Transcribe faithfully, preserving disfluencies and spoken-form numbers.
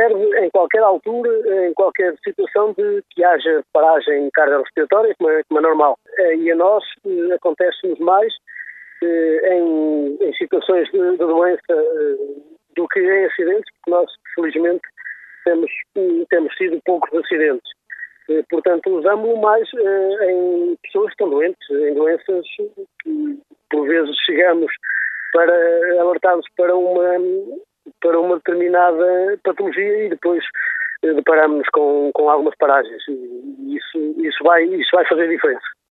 serve em qualquer altura, em qualquer situação de que haja paragem cardiorrespiratória, como é, como é normal. E a nós acontece-nos mais em, em situações de, de doença do que em acidentes, porque nós, felizmente, temos, temos tido poucos acidentes. Portanto, usamos-lo mais em pessoas que estão doentes, em doenças que, por vezes, chegamos para alertarmos para uma, para uma determinada patologia e depois deparamos-nos com, com algumas paragens. E isso, isso, vai, isso vai fazer diferença.